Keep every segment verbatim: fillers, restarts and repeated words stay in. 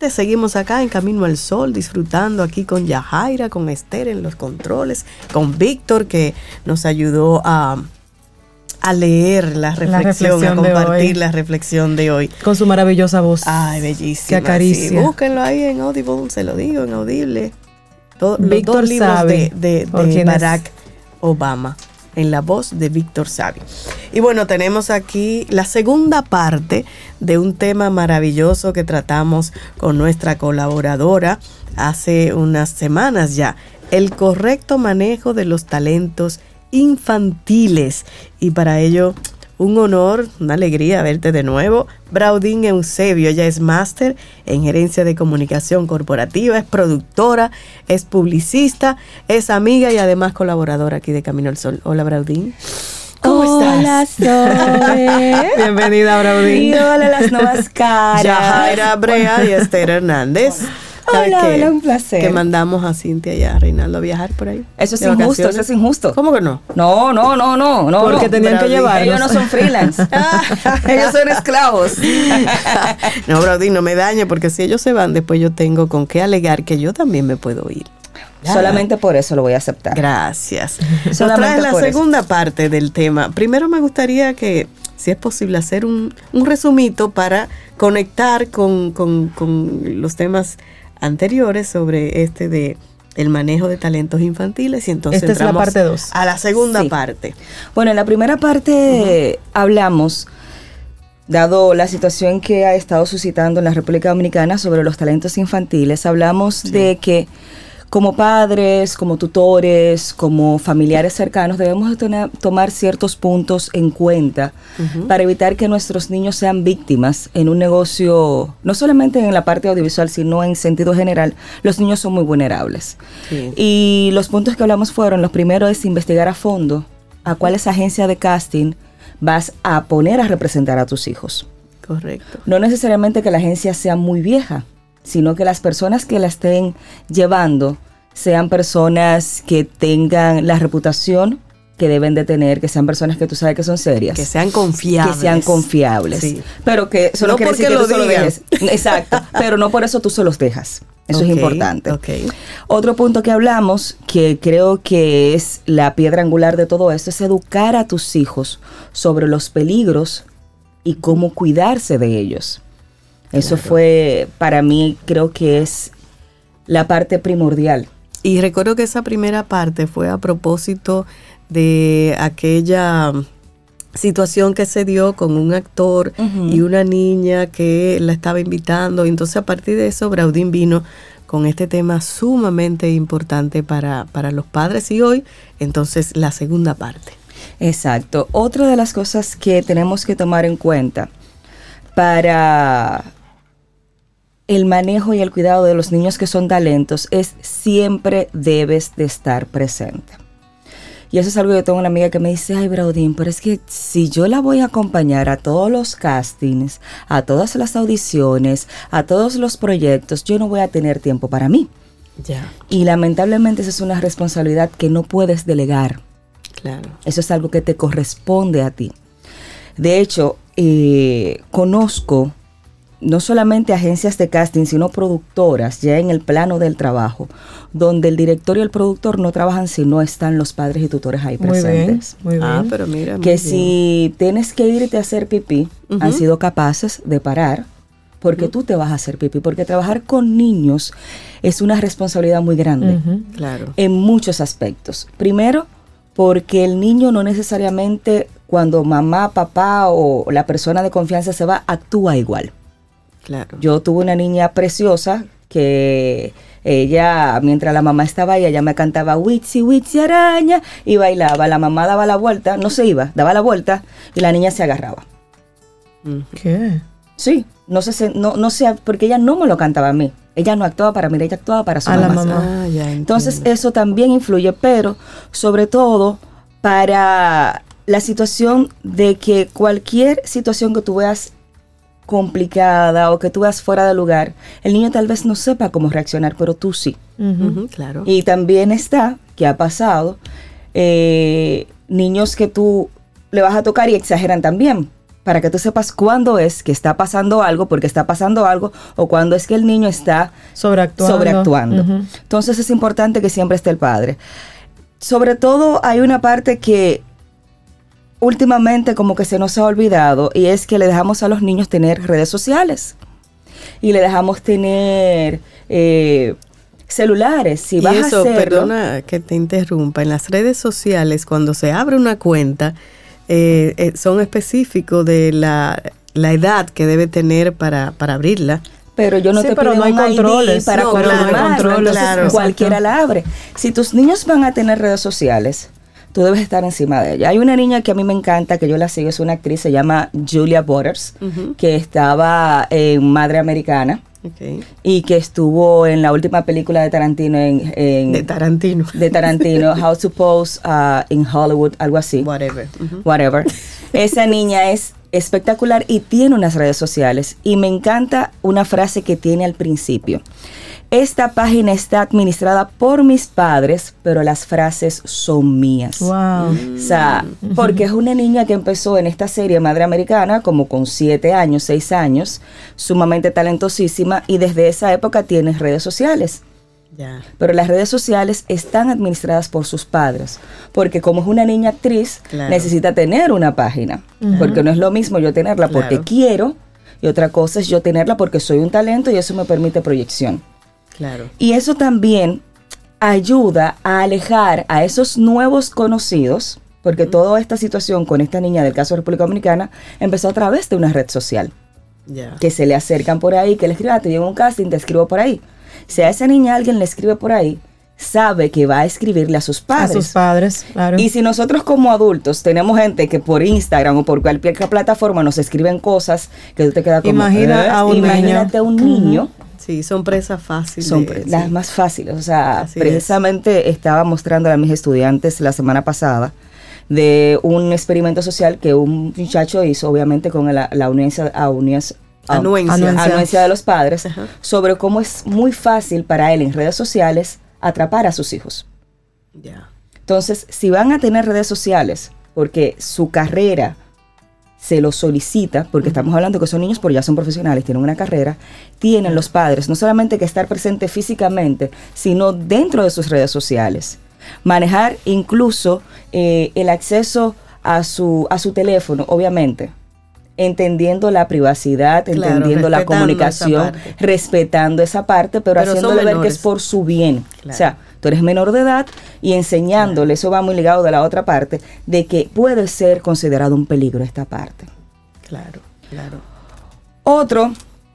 señores, seguimos acá en Camino al Sol, disfrutando aquí con Yajaira, con Esther en los controles, con Víctor, que nos ayudó a, a leer la reflexión, la reflexión a compartir la reflexión de hoy. Con su maravillosa voz. Ay, bellísima. Que acaricia. Sí, búsquenlo ahí en Audible, se lo digo, en Audible. Todo, Víctor los dos libros sabe de, de, de Barack es? Obama, en la voz de Víctor Savi. Y bueno, tenemos aquí la segunda parte de un tema maravilloso que tratamos con nuestra colaboradora hace unas semanas ya, el correcto manejo de los talentos infantiles. Y para ello, un honor, una alegría verte de nuevo. Braudín Eusebio, ella es máster en gerencia de comunicación corporativa, es productora, es publicista, es amiga y además colaboradora aquí de Camino al Sol. Hola, Braudín. ¿Cómo hola, estás? Zoe. Bienvenida, Braudín. Y hola, las nuevas caras. Yajaira Brea y Esther Hernández. Hola, que, hola, un placer. Que mandamos a Cintia y a Reinaldo a viajar por ahí. Eso es injusto, vacaciones. Eso es injusto. ¿Cómo que no? No, no, no, no, no. Porque no. tenían Braudín, que llevarlos. Ellos no son freelance. Ellos son esclavos. No, Braudín, no me dañe, porque si ellos se van, después yo tengo con qué alegar que yo también me puedo ir. Ya. Solamente por eso lo voy a aceptar. Gracias. Nos Solamente traes la por segunda eso. parte del tema. Primero me gustaría que, si es posible, hacer un, un resumito para conectar con, con, con los temas anteriores sobre este de el manejo de talentos infantiles, y entonces esta entramos es la parte dos. A la segunda sí. parte. Bueno, en la primera parte uh-huh. hablamos, dado la situación que ha estado suscitando en la República Dominicana sobre los talentos infantiles, hablamos sí. de que como padres, como tutores, como familiares cercanos, debemos de tener, tomar ciertos puntos en cuenta uh-huh. para evitar que nuestros niños sean víctimas en un negocio, no solamente en la parte audiovisual, sino en sentido general. Los niños son muy vulnerables. Sí. Y los puntos que hablamos fueron, los primeros es investigar a fondo a cuáles agencias de casting vas a poner a representar a tus hijos. Correcto. No necesariamente que la agencia sea muy vieja, sino que las personas que la estén llevando sean personas que tengan la reputación que deben de tener, que sean personas que tú sabes que son serias. Que sean confiables. Que sean confiables. Sí. Pero que eso no, no quiere decir que lo tú solo dejes. Exacto. Pero no por eso tú se los dejas. Eso okay, es importante. Okay. Otro punto que hablamos, que creo que es la piedra angular de todo esto, es educar a tus hijos sobre los peligros y cómo cuidarse de ellos. Eso claro. fue, para mí, creo que es la parte primordial. Y recuerdo que esa primera parte fue a propósito de aquella situación que se dio con un actor uh-huh. y una niña que la estaba invitando. Y entonces a partir de eso, Braudín vino con este tema sumamente importante para, para los padres. Y hoy, entonces, la segunda parte. Exacto. Otra de las cosas que tenemos que tomar en cuenta para el manejo y el cuidado de los niños que son talentos es siempre debes de estar presente. Y eso es algo que yo tengo una amiga que me dice, ay, Braudín, pero es que si yo la voy a acompañar a todos los castings, a todas las audiciones, a todos los proyectos, yo no voy a tener tiempo para mí. Ya. Y lamentablemente esa es una responsabilidad que no puedes delegar. Claro. Eso es algo que te corresponde a ti. De hecho, eh, conozco no solamente agencias de casting, sino productoras ya en el plano del trabajo, donde el director y el productor no trabajan si no están los padres y tutores ahí muy presentes. Bien, muy bien. Ah, pero mira, muy que bien. Si tienes que irte a hacer pipí, uh-huh. han sido capaces de parar, porque uh-huh. tú te vas a hacer pipí, porque trabajar con niños es una responsabilidad muy grande, uh-huh. claro, en muchos aspectos. Primero, porque el niño no necesariamente cuando mamá, papá o la persona de confianza se va, actúa igual. Claro. Yo tuve una niña preciosa que ella, mientras la mamá estaba ahí, ella me cantaba Witsi, Witsi, araña, y bailaba. La mamá daba la vuelta, no se iba, daba la vuelta y la niña se agarraba. ¿Qué? Sí, no sé, no, no sé, porque ella no me lo cantaba a mí. Ella no actuaba para mí, ella actuaba para su a mamá. La mamá. Ah, ya Entonces eso también influye, pero sobre todo para la situación de que cualquier situación que tú veas complicada o que tú veas fuera de lugar, el niño tal vez no sepa cómo reaccionar, pero tú sí. Uh-huh, uh-huh, claro. Y también está, que ha pasado, eh, niños que tú le vas a tocar y exageran también para que tú sepas cuándo es que está pasando algo, porque está pasando algo, o cuándo es que el niño está sobreactuando. sobreactuando. Uh-huh. Entonces es importante que siempre esté el padre. Sobre todo hay una parte que últimamente como que se nos ha olvidado, y es que le dejamos a los niños tener redes sociales. Y le dejamos tener eh, celulares. Si y vas eso, a hacerlo, perdona que te interrumpa, en las redes sociales cuando se abre una cuenta eh, eh, son específicos de la, la edad que debe tener para, para abrirla. Pero yo no sí, te pero pido no hay un controles I D para no, confirmar, claro, controles, claro, cualquiera la abre. Si tus niños van a tener redes sociales, tú debes estar encima de ella. Hay una niña que a mí me encanta, que yo la sigo, es una actriz, se llama Julia Butters, uh-huh. que estaba en Madre Americana. Okay. Y que estuvo en la última película de Tarantino en, en de Tarantino de Tarantino How to Pose uh, in Hollywood, algo así, whatever uh-huh. whatever esa niña es espectacular y tiene unas redes sociales, y me encanta una frase que tiene al principio: esta página está administrada por mis padres, pero las frases son mías. Wow. O sea, porque es una niña que empezó en esta serie Madre Americana como con siete años, seis años, sumamente talentosísima, y desde esa época tiene redes sociales. Yeah. Pero las redes sociales están administradas por sus padres, porque como es una niña actriz, claro, necesita tener una página, uh-huh. porque no es lo mismo yo tenerla porque claro. quiero, y otra cosa es yo tenerla porque soy un talento y eso me permite proyección. Claro. Y eso también ayuda a alejar a esos nuevos conocidos, porque uh-huh. toda esta situación con esta niña del caso de República Dominicana empezó a través de una red social. Yeah. Que se le acercan por ahí, que le escriban, ah, te llevo un casting, te escribo por ahí. Si a esa niña alguien le escribe por ahí, sabe que va a escribirle a sus padres. A sus padres, claro. Y si nosotros como adultos tenemos gente que por Instagram o por cualquier plataforma nos escriben cosas que tú te quedas como... Imagina ¿eh? a un Imagínate niño. a un niño. Uh-huh. Sí, son presas fáciles. Son pre- sí. las más fáciles. O sea, así precisamente es. Estaba mostrando a mis estudiantes la semana pasada de un experimento social que un muchacho hizo, obviamente con la, la anuencia, anuencia, anuencia. anuencia. anuencia de los padres, uh-huh. sobre cómo es muy fácil para él en redes sociales atrapar a sus hijos. Yeah. Entonces, si van a tener redes sociales porque su carrera se lo solicita, porque uh-huh. estamos hablando que son niños, pero ya son profesionales, tienen una carrera, tienen uh-huh. los padres no solamente que estar presente físicamente, sino dentro de sus redes sociales. Manejar incluso eh, el acceso a su, a su teléfono, obviamente, entendiendo la privacidad, claro, entendiendo la comunicación, esa respetando esa parte, pero, pero haciéndole ver que es por su bien. Claro. O sea, tú eres menor de edad y enseñándole, claro. eso va muy ligado de la otra parte, de que puede ser considerado un peligro esta parte. Claro, claro. Otro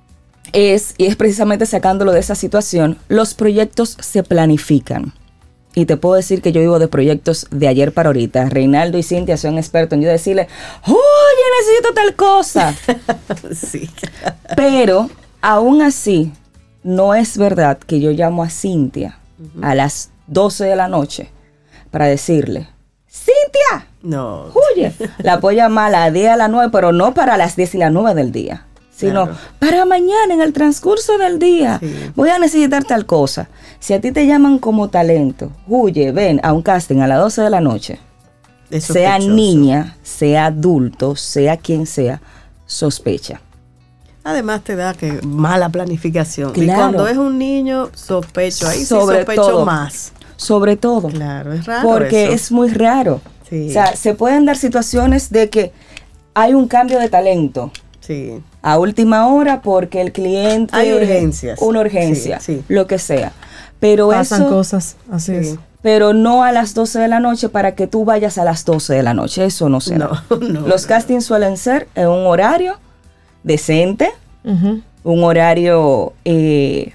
es, y es precisamente sacándolo de esa situación, los proyectos se planifican. Y te puedo decir que yo vivo de proyectos de ayer para ahorita. Reinaldo y Cintia son expertos en yo decirle, oye, necesito tal cosa. Sí. Pero, aún así, no es verdad que yo llamo a Cintia uh-huh. a las doce de la noche para decirle, ¡Cintia! No. Oye, la puedo llamar a las diez a las nueve, pero no para las diez y las nueve del día. Sino claro. para mañana, en el transcurso del día, sí. voy a necesitar tal cosa. Si a ti te llaman como talento, huye, ven a un casting a las doce de la noche, sea niña, sea adulto, sea quien sea, sospecha. Además te da que mala planificación. Claro. Y cuando es un niño, sospecho. Ahí sobre sí sospecho todo, más. Sobre todo. Claro, es raro Porque eso. es muy raro. Sí. O sea, se pueden dar situaciones de que hay un cambio de talento. Sí. A última hora porque el cliente... Hay urgencias. Una urgencia, sí, sí. lo que sea. Pero pasan eso, cosas, así sí. es. Pero no a las doce de la noche para que tú vayas a las doce de la noche. Eso no se da. No, no, Los no. castings suelen ser en un horario decente, Uh-huh. un horario... Eh,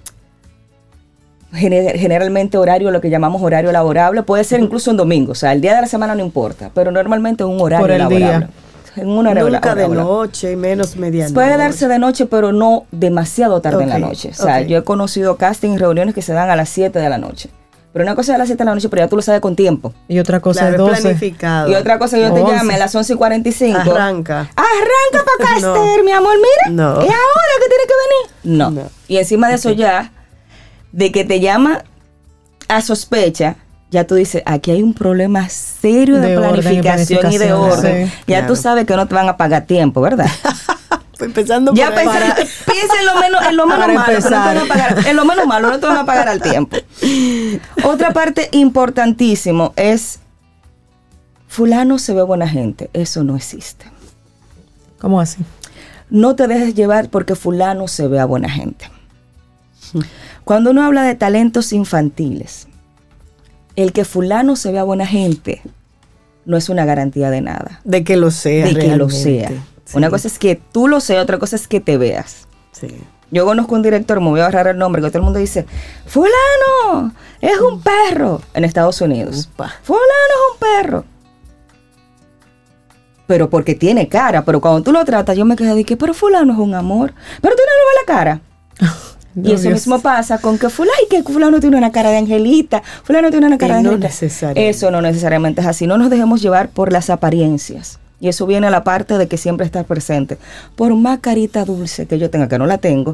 gener- generalmente horario, lo que llamamos horario laborable. Puede ser incluso un domingo. O sea, el día de la semana no importa. Pero normalmente un horario Por el laborable. día. En una Nunca de laborable. noche, menos medianoche. Puede darse de noche, pero no demasiado tarde Okay, en la noche. O sea, okay. yo he conocido casting y reuniones que se dan a las siete de la noche. Pero una cosa es a las siete de la noche, pero ya tú lo sabes con tiempo. Y otra cosa Claro, es doce. planificado. Y otra cosa, yo te once. llame a las once y cuarenta y cinco. Arranca. Arranca para acá, No. Esther, mi amor, mira. No. ¿Y ahora que tiene que venir? No. No. Y encima de eso Okay. ya, de que te llama a sospecha, ya tú dices, aquí hay un problema serio de, de planificación, orden y, planificación y de orden. Sí, ya claro. Tú sabes que no te van a pagar tiempo, ¿verdad? Empezando ya por ahí. Para, piensa en lo menos, en lo menos malo, no te van a pagar, en lo menos malo, no te van a pagar al tiempo. Otra parte importantísimo es, fulano se ve buena gente. Eso no existe. ¿Cómo así? No te dejes llevar porque fulano se vea buena gente. Cuando uno habla de talentos infantiles, el que fulano se vea buena gente no es una garantía de nada. De que lo sea. De realmente. que lo sea. Sí. Una cosa es que tú lo seas, otra cosa es que te veas. Sí. Yo conozco un director, me voy a ahorrar el nombre, que todo el mundo dice, fulano es un perro en Estados Unidos. Upa. Fulano es un perro. Pero porque tiene cara, pero cuando tú lo tratas, yo me quedé de que, pero fulano es un amor. Pero tú no le ves la cara. No, y eso Dios. Mismo pasa con que fulano, que fulano tiene una cara de angelita, fulano tiene una cara de angelita. No eso no necesariamente es así. No nos dejemos llevar por las apariencias. Y eso viene a la parte de que siempre estás presente. Por más carita dulce que yo tenga, que no la tengo,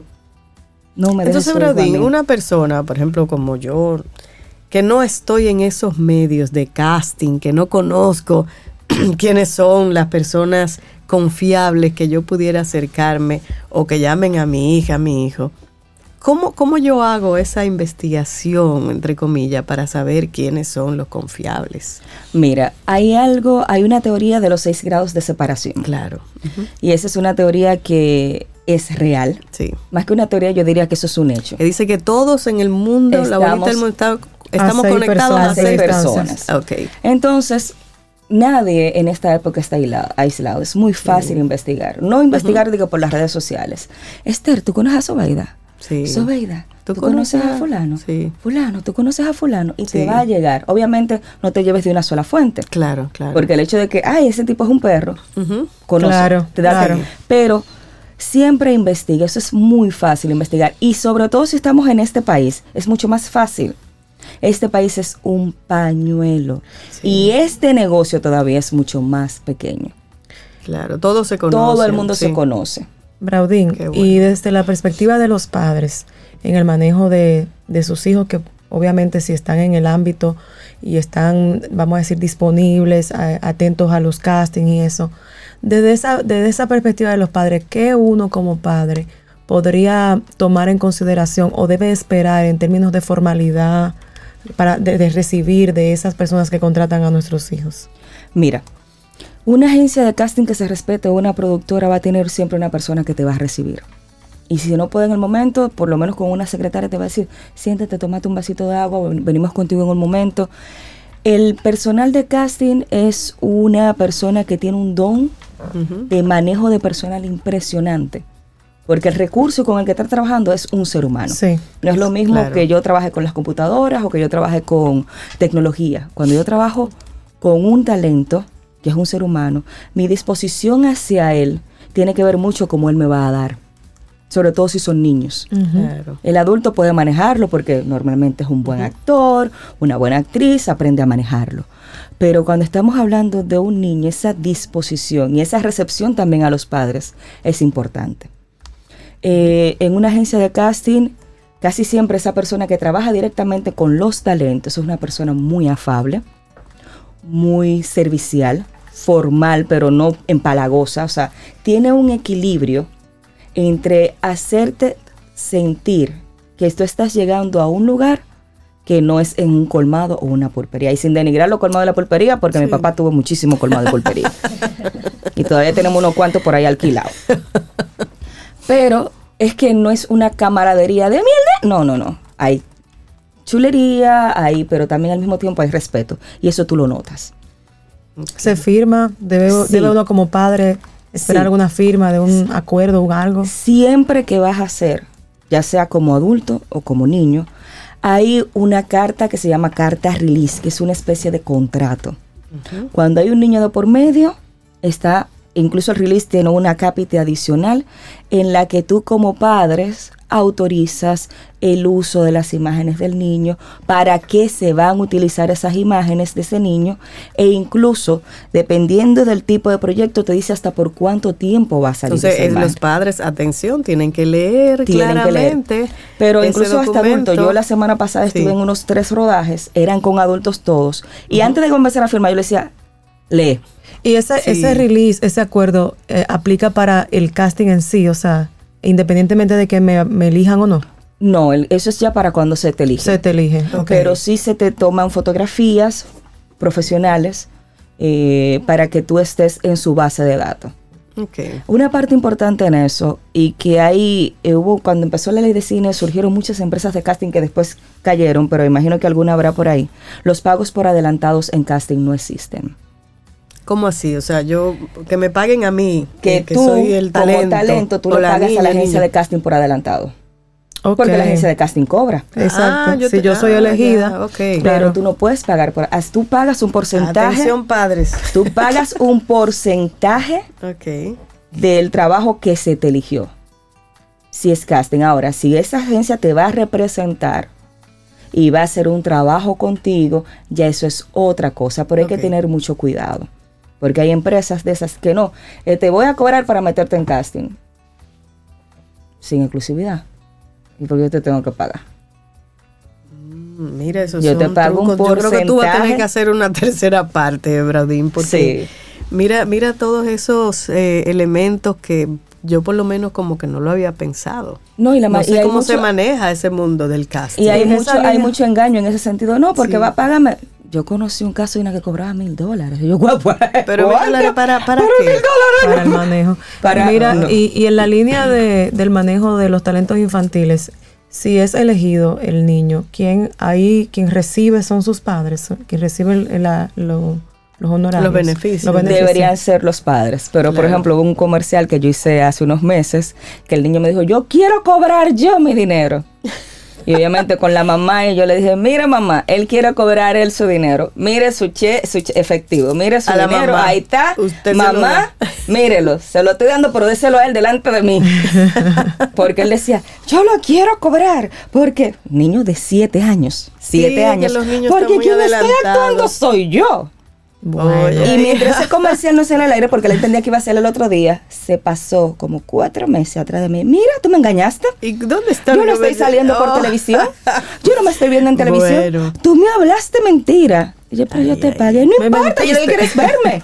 no me dejes. Entonces, Braudín, una persona, por ejemplo, como yo, que no estoy en esos medios de casting, que no conozco quiénes son las personas confiables que yo pudiera acercarme o que llamen a mi hija, a mi hijo. ¿Cómo, ¿Cómo yo hago esa investigación, entre comillas, para saber quiénes son los confiables? Mira, hay algo, hay una teoría de los seis grados de separación. Claro. Uh-huh. Y esa es una teoría que es real. Sí. Más que una teoría, yo diría que eso es un hecho. Que dice que todos en el mundo, estamos, la bolita del mundo, está, estamos conectados personas, a seis personas. personas. Okay. Entonces, nadie en esta época está aislado. Es muy fácil uh-huh. investigar. No investigar, uh-huh. digo, por las redes sociales. Esther, ¿tú conoces a Sobeida? Sí. Sobeida, ¿tú, ¿tú conoces, conoces a fulano? Sí. Fulano, ¿tú conoces a fulano? Y sí. te va a llegar. Obviamente, no te lleves de una sola fuente. Claro, claro. Porque el hecho de que, ay, ese tipo es un perro, uh-huh. conoce, claro, te da claro. Cariño. Pero siempre investiga. Eso es muy fácil investigar. Y sobre todo si estamos en este país, es mucho más fácil. Este país es un pañuelo. Sí. Y este negocio todavía es mucho más pequeño. Claro, todo se conoce. Todo el mundo sí. se conoce. Braudín, bueno. Y desde la perspectiva de los padres en el manejo de, de sus hijos, que obviamente si están en el ámbito y están, vamos a decir, disponibles, a, atentos a los castings y eso, desde esa, desde esa perspectiva de los padres, ¿qué uno como padre podría tomar en consideración o debe esperar en términos de formalidad para de, de recibir de esas personas que contratan a nuestros hijos? Mira, una agencia de casting que se respete o una productora va a tener siempre una persona que te va a recibir. Y si no puede en el momento, por lo menos con una secretaria te va a decir, siéntate, tómate un vasito de agua, venimos contigo en un momento. El personal de casting es una persona que tiene un don uh-huh. de manejo de personal impresionante. Porque el recurso con el que está trabajando es un ser humano. Sí, no es lo mismo claro. que yo trabaje con las computadoras o que yo trabaje con tecnología. Cuando yo trabajo con un talento, que es un ser humano, mi disposición hacia él tiene que ver mucho cómo él me va a dar. Sobre todo si son niños. Uh-huh. Claro. El adulto puede manejarlo porque normalmente es un buen uh-huh. actor, una buena actriz, aprende a manejarlo. Pero cuando estamos hablando de un niño, esa disposición y esa recepción también a los padres es importante. Eh, en una agencia de casting, casi siempre esa persona que trabaja directamente con los talentos es una persona muy afable, muy servicial, formal, pero no empalagosa. O sea, tiene un equilibrio entre hacerte sentir que tú estás llegando a un lugar que no es en un colmado o una pulpería. Y sin denigrar los colmados de la pulpería, porque sí. mi papá tuvo muchísimo colmado de pulpería. Y todavía tenemos unos cuantos por ahí alquilados. Pero es que no es una camaradería de mierda. No, no, no. Hay chulería, hay, pero también al mismo tiempo hay respeto. Y eso tú lo notas. Se firma, debe, sí. debe uno como padre esperar sí. alguna firma de un sí. acuerdo o algo. Siempre que vas a hacer, ya sea como adulto o como niño, hay una carta que se llama carta release, que es una especie de contrato. Uh-huh. Cuando hay un niño de por medio, está, incluso el release tiene una cápita adicional en la que tú como padres autorizas el uso de las imágenes del niño, para qué se van a utilizar esas imágenes de ese niño, e incluso, dependiendo del tipo de proyecto, te dice hasta por cuánto tiempo va a salir. Entonces, esa imagen. Los padres, atención, tienen que leer tienen claramente. Que leer. Pero incluso hasta adultos, yo la semana pasada sí. estuve en unos tres rodajes, eran con adultos todos, y uh-huh. antes de comenzar a filmar, yo le decía, lee. Y ese, sí. ese release, ese acuerdo, eh, aplica para el casting en sí, o sea, independientemente de que me, me elijan o no. No, el, eso es ya para cuando se te elige. Se te elige, okay. Pero sí se te toman fotografías profesionales eh, para que tú estés en su base de datos. Okay. Una parte importante en eso, y que ahí eh, hubo, cuando empezó la ley de cine, surgieron muchas empresas de casting que después cayeron, pero imagino que alguna habrá por ahí. Los pagos por adelantados en casting no existen. ¿Cómo así? O sea, yo, que me paguen a mí, que, que tú, soy el talento, como talento, tú le pagas niña, a la agencia niña. de casting por adelantado. Okay. Porque la agencia de casting cobra. Exacto. Ah, yo si te, yo soy ah, elegida, ya, okay. Pero claro. tú no puedes pagar por, tú pagas un porcentaje. Atención, padres. Tú pagas un porcentaje okay. del trabajo que se te eligió. Si es casting. Ahora, si esa agencia te va a representar y va a hacer un trabajo contigo, ya eso es otra cosa. Pero hay okay. que tener mucho cuidado. Porque hay empresas de esas que no, eh, te voy a cobrar para meterte en casting. Sin exclusividad. ¿Y por qué yo te tengo que pagar? Mm, mira, eso yo son te pago trucos. un porcentaje. Yo creo que tú vas a tener que hacer una tercera parte, Braudín, porque sí. mira, mira todos esos eh, elementos que yo por lo menos como que no lo había pensado. No, y la no sé y cómo mucho, se maneja ese mundo del casting. Y hay mucho, hay mucho engaño en ese sentido. No, porque sí. va a pagarme. Yo conocí un caso de una que cobraba mil dólares. Y yo, guapo. Pero mil dólares para, para ¿Pero qué? Mil dólares, para el manejo. Para, Mira, no. y, y en la línea de, del manejo de los talentos infantiles, si es elegido el niño, ¿quién ahí, quien recibe son sus padres? ¿Quien recibe el, la, lo, los honorarios? Los beneficios. Los beneficios. Deberían ser los padres. Pero, claro. por ejemplo, hubo un comercial que yo hice hace unos meses, que el niño me dijo, yo quiero cobrar yo mi dinero. Y obviamente con la mamá, y yo le dije, mire mamá, él quiere cobrar él su dinero, mire su che, su che efectivo, mire su a dinero, mamá. Ahí está, Usted mamá, mírelo, se lo estoy dando, pero déselo a él delante de mí. Porque él decía, yo lo quiero cobrar, porque niño de siete años, siete sí, años, los niños porque quien estoy actuando soy yo. Bueno. Y mientras ese comercial no se en el aire, porque él entendía que iba a ser el otro día, se pasó como cuatro meses atrás de mí. Mira, tú me engañaste. ¿Y dónde está? Yo no estoy saliendo oh. por televisión. Yo no me estoy viendo en televisión. Bueno. Tú me hablaste mentira. Y yo, pero ay, yo te ay, pagué. No me importa, yo no quieres verme.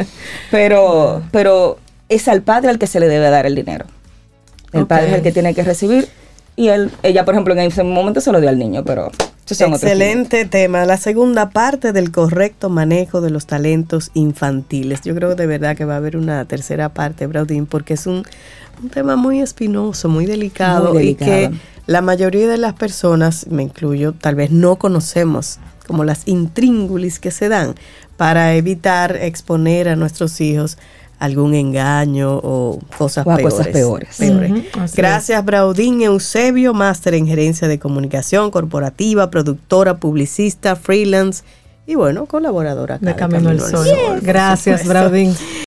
pero, pero es al padre al que se le debe dar el dinero. El okay. padre es el que tiene que recibir. Y él, ella, por ejemplo, en ese momento se lo dio al niño, pero... Excelente tema, la segunda parte del correcto manejo de los talentos infantiles. Yo creo de verdad que va a haber una tercera parte, Braudín, porque es un, un tema muy espinoso, muy delicado, muy delicado y que la mayoría de las personas, me incluyo, tal vez no conocemos como las intríngulis que se dan para evitar exponer a nuestros hijos algún engaño o cosas o a peores. Cosas peores. peores. Uh-huh, Gracias, es. Braudín Eusebio, máster en gerencia de comunicación corporativa, productora, publicista, freelance y bueno, colaboradora acá de Camino al Sol. Yes. Gracias, Braudín.